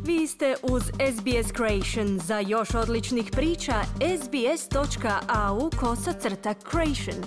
Vi ste uz SBS Creation. Za još odličnih priča, sbs.au/creation.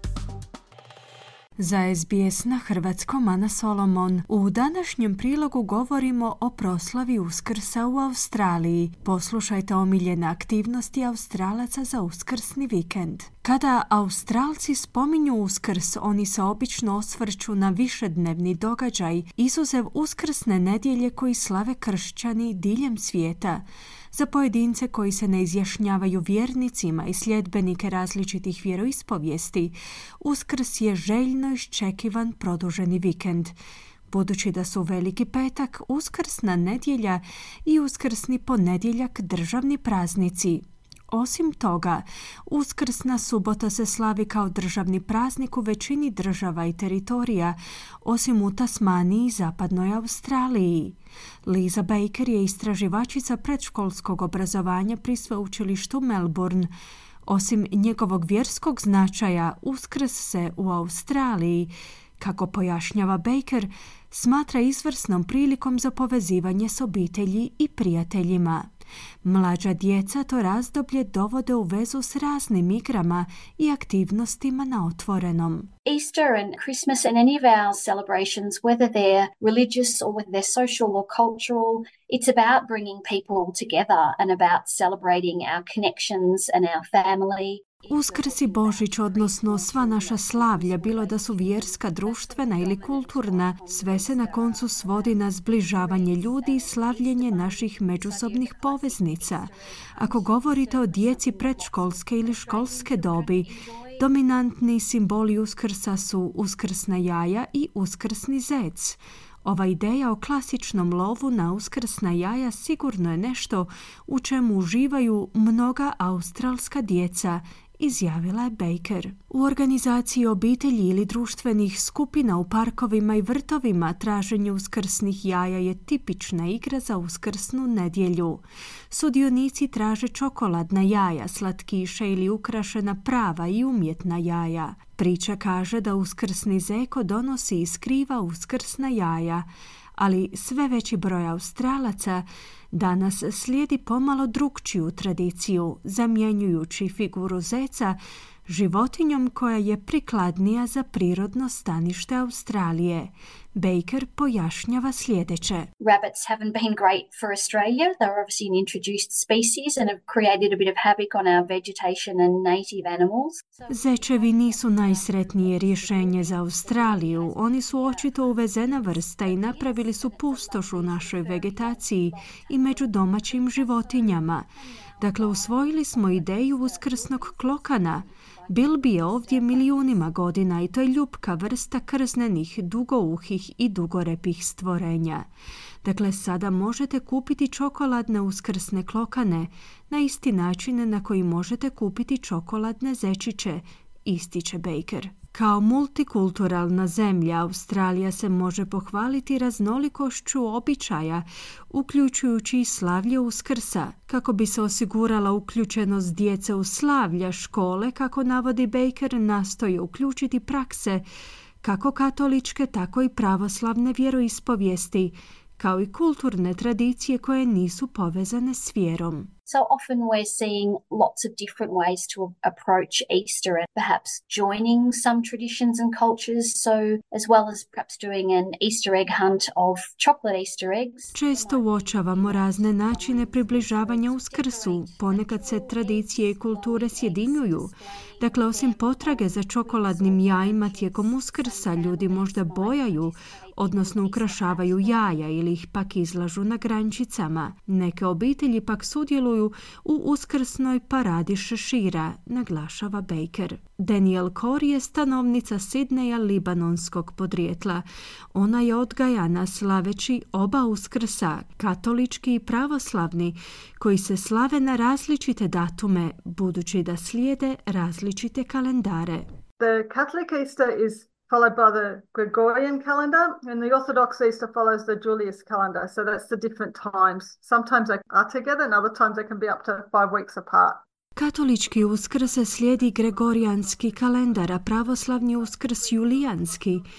Za SBS na hrvatskom Ana Solomon. U današnjem prilogu govorimo o proslavi Uskrsa u Australiji. Poslušajte omiljene aktivnosti Australaca za uskrsni vikend. Kada Australci spominju Uskrs, oni se obično osvrću na višednevni događaj, izuzev uskrsne nedjelje koji slave kršćani diljem svijeta. Za pojedince koji se ne izjašnjavaju vjernicima i sljedbenike različitih vjeroispovijesti, Uskrs je željno iščekivan produženi vikend. Budući da su Veliki petak, uskrsna nedjelja i uskrsni ponedjeljak državni praznici. Osim toga, uskrsna subota se slavi kao državni praznik u većini država i teritorija, osim u Tasmaniji i zapadnoj Australiji. Liza Baker je istraživačica predškolskog obrazovanja pri sveučilištu Melbourne. Osim njegovog vjerskog značaja, Uskrs se u Australiji, kako pojašnjava Baker, smatra izvrsnom prilikom za povezivanje s obitelji i prijateljima. Mlađa djeca to razdoblje dovode u vezu s raznim igrama i aktivnostima na otvorenom. Easter and Christmas and any of our celebrations, whether they're religious or whether they're social or cultural, it's about bringing people together and about celebrating our connections and our family. Uskrs i Božić, odnosno sva naša slavlja, bilo da su vjerska, društvena ili kulturna, sve se na koncu svodi na zbližavanje ljudi i slavljenje naših međusobnih poveznica. Ako govorite o djeci predškolske ili školske dobi, dominantni simboli Uskrsa su uskrsna jaja i uskrsni zec. Ova ideja o klasičnom lovu na uskrsna jaja sigurno je nešto u čemu uživaju mnoga australska djeca, izjavila je Baker. U organizaciji obitelji ili društvenih skupina u parkovima i vrtovima traženje uskrsnih jaja je tipična igra za uskrsnu nedjelju. Sudionici traže čokoladna jaja, slatkiše ili ukrašena prava i umjetna jaja. Priča kaže da uskrsni zeko donosi i skriva uskrsna jaja, ali sve veći broj Australaca danas slijedi pomalo drukčiju tradiciju, zamjenjujući figuru zeca životinjom koja je prikladnija za prirodno stanište Australije. Baker pojašnjava sljedeće. Rabbits haven't been great for Australia. They're obviously an introduced species and have created a bit of havoc on our vegetation and native animals. Zečevi nisu najsretnije rješenje za Australiju. Oni su očito uvezena vrsta i napravili su pustoš u našoj vegetaciji i među domaćim životinjama. Dakle, usvojili smo ideju uskrsnog klokana. Bilbi je ovdje milijunima godina i to je ljupka vrsta krznenih, dugouhih i dugorepih stvorenja. Dakle, sada možete kupiti čokoladne uskrsne klokane na isti način na koji možete kupiti čokoladne zečiće, ističe Baker. Kao multikulturalna zemlja, Australija se može pohvaliti raznolikošću običaja, uključujući i slavlje Uskrsa. Kako bi se osigurala uključenost djece u slavlja, škole, kako navodi Baker, nastoje uključiti prakse kako katoličke, tako i pravoslavne vjeroispovijesti, kao i kulturne tradicije koje nisu povezane s vjerom. So often we're seeing lots of different ways to approach Easter and perhaps joining some traditions and cultures, so as well as perhaps doing an Easter egg hunt of chocolate Easter eggs. Često uočavamo razne načine približavanja Uskrsu. Ponekad se tradicije i kulture sjedinjuju. Dakle, osim potrage za čokoladnim jajima tijekom Uskrsa, ljudi možda bojaju, odnosno ukrašavaju jaja ili ih pak izlažu na grančicama. Neke obitelji pak sudjeluju u uskrsnoj paradi šešira, naglašava Baker. Daniel Corey je stanovnica Sidneja libanonskog podrijetla. Ona je odgajana slaveći oba Uskrsa, katolički i pravoslavni, koji se slave na različite datume, budući da slijede različite kalendare. The Catholic Easter is followed by the Gregorian calendar, and the Orthodox Easter follows the Julius calendar. So that's the different times. Sometimes they are together, and other times they can be up to 5 weeks apart. Katolički Uskrs slijedi Gregorijanski kalendar, a pravoslavni Uskrs Julijanski.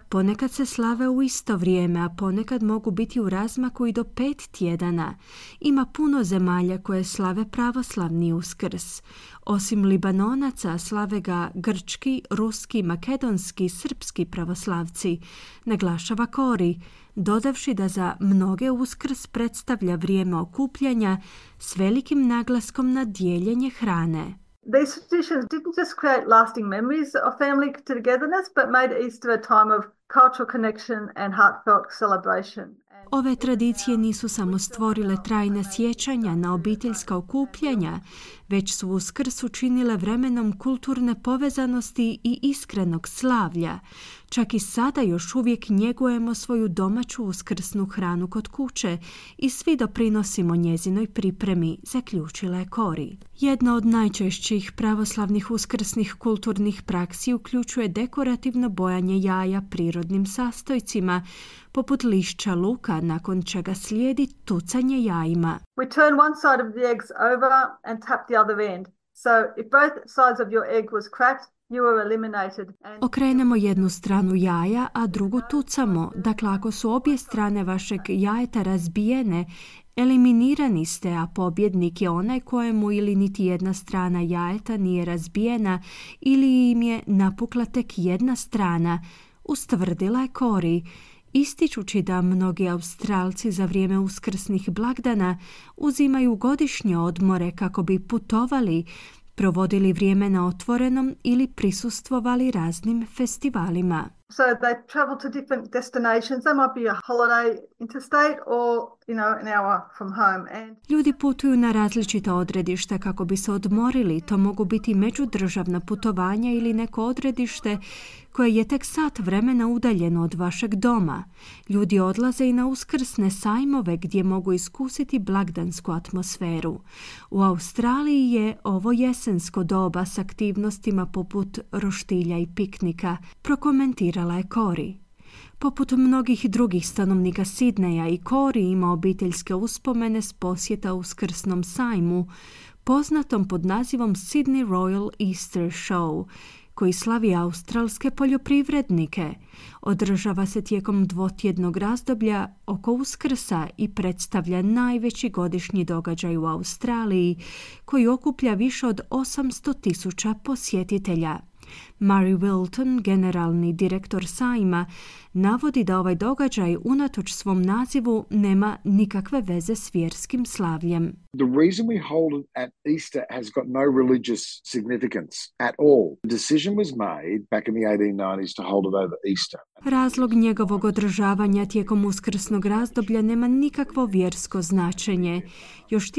Ponekad se slave u isto vrijeme, a ponekad mogu biti u razmaku i do 5 tjedana. Ima puno zemalja koje slave pravoslavni Uskrs. Osim Libanonaca, slave ga grčki, ruski, makedonski, srpski pravoslavci, naglašava Kori, dodavši da za mnoge Uskrs predstavlja vrijeme okupljanja s velikim naglaskom na dijeljenje hrane. These traditions didn't just create lasting memories of family togetherness, but made Easter a time of cultural connection and heartfelt celebration. Ove tradicije nisu samo stvorile trajna sjećanja na obiteljska okupljanja, već su Uskrs učinile vremenom kulturne povezanosti i iskrenog slavlja. Čak i sada još uvijek njegujemo svoju domaću uskrsnu hranu kod kuće i svi doprinosimo njezinoj pripremi, zaključila je Kori. Jedna od najčešćih pravoslavnih uskrsnih kulturnih praksi uključuje dekorativno bojanje jaja prirodnim sastojcima, poput lišća luka, nakon čega slijedi tucanje jajima. We turn one side of the eggs over and tap the other end. So if both sides of your egg was cracked, you were eliminated. Okrenemo jednu stranu jaja, a drugu tucamo. Dakle, ako su obje strane vašeg jajeta razbijene, eliminirani ste, a pobjednik je onaj kojemu ili niti jedna strana jajeta nije razbijena ili im je napukla tek jedna strana, ustvrdila je Kori, ističući da mnogi Australci za vrijeme uskrsnih blagdana uzimaju godišnje odmore kako bi putovali, provodili vrijeme na otvorenom ili prisustvovali raznim festivalima. So they travel to different destinations. They might be a holiday interstate or, an hour from home. Ljudi putuju na različita odredišta kako bi se odmorili. To mogu biti međudržavna putovanja ili neko odredište koje je tek sat vremena udaljeno od vašeg doma. Ljudi odlaze i na uskrsne sajmove gdje mogu iskusiti blagdansku atmosferu. U Australiji je ovo jesensko doba s aktivnostima poput roštilja i piknika, prokomentirala je Kori. Poput mnogih drugih stanovnika Sidneja, i Kori ima obiteljske uspomene s posjeta uskrsnom sajmu, poznatom pod nazivom Sydney Royal Easter Show, koji slavi australske poljoprivrednike. Održava se tijekom dvotjednog razdoblja oko Uskrsa i predstavlja najveći godišnji događaj u Australiji, koji okuplja više od 800,000 posjetitelja. Murray Wilton, generalni direktor sajma, navodi da ovaj događaj unatoč svom nazivu nema nikakve veze s vjerskim slavljem. The reason we hold it at Easter has got no religious significance at all. The decision was made back in the 1890s to hold it over Easter. Razlog njegovog održavanja tijekom uskrsnog razdoblja nema nikakvo vjersko značenje. Još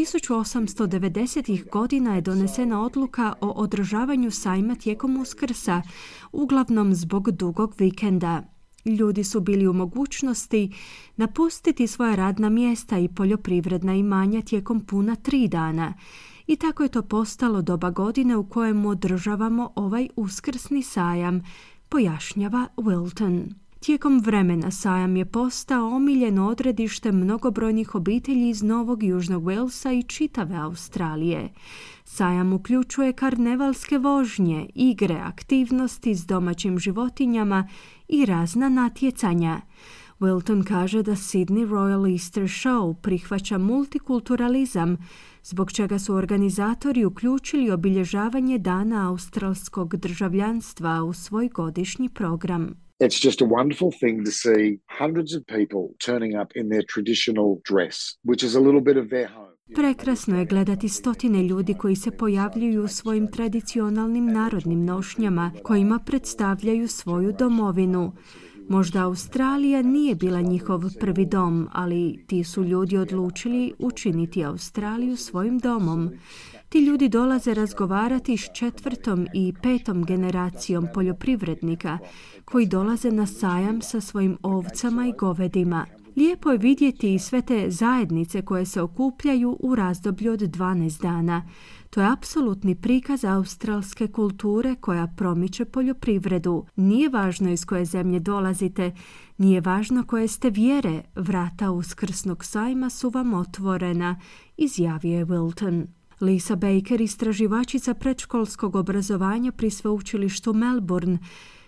1890-ih godina je donesena odluka o održavanju sajma tijekom Uskrsa, uglavnom zbog dugog vikenda. Ljudi su bili u mogućnosti napustiti svoja radna mjesta i poljoprivredna imanja tijekom puna 3 dana. I tako je to postalo doba godine u kojemu održavamo ovaj uskrsni sajam, pojašnjava Wilton. Tijekom vremena sajam je postao omiljeno odredište mnogobrojnih obitelji iz Novog Južnog Walesa i čitave Australije. Sajam uključuje karnevalske vožnje, igre, aktivnosti s domaćim životinjama i razna natjecanja. Wilton kaže da Sydney Royal Easter Show prihvaća multikulturalizam, zbog čega su organizatori uključili obilježavanje Dana australskog državljanstva u svoj godišnji program. It's just a wonderful thing to see hundreds of people turning up in their traditional dress, which is a little bit of their home. Prekrasno je gledati stotine ljudi koji se pojavljuju u svojim tradicionalnim narodnim nošnjama, kojima predstavljaju svoju domovinu. Možda Australija nije bila njihov prvi dom, ali ti su ljudi odlučili učiniti Australiju svojim domom. Ti ljudi dolaze razgovarati s 4. i 5. generacijom poljoprivrednika koji dolaze na sajam sa svojim ovcama i govedima. Lijepo je vidjeti i sve te zajednice koje se okupljaju u razdoblju od 12 dana. To je apsolutni prikaz australske kulture koja promiče poljoprivredu. Nije važno iz koje zemlje dolazite, nije važno koje ste vjere, vrata uskrsnog sajma su vam otvorena, izjavio je Wilton. Lisa Baker, istraživačica predškolskog obrazovanja pri sveučilištu Melbourne,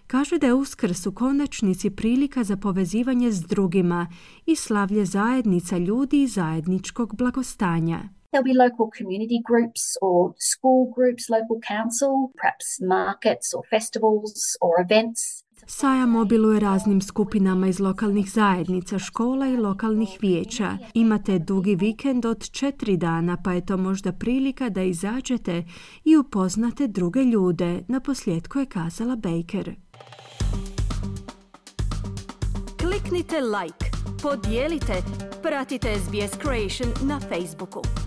Kaže da je Uskrs u konačnici prilika za povezivanje s drugima i slavlje zajednica ljudi i zajedničkog blagostanja. There'll be local community groups or school groups, local council, perhaps markets or festivals or events. Sajam obiluje raznim skupinama iz lokalnih zajednica, škola i lokalnih vijeća. Imate dugi vikend od 4 dana, pa je to možda prilika da izađete i upoznate druge ljude, naposljetku je kazala Baker. Kliknite like, podijelite, pratite SBS Creation na Facebooku.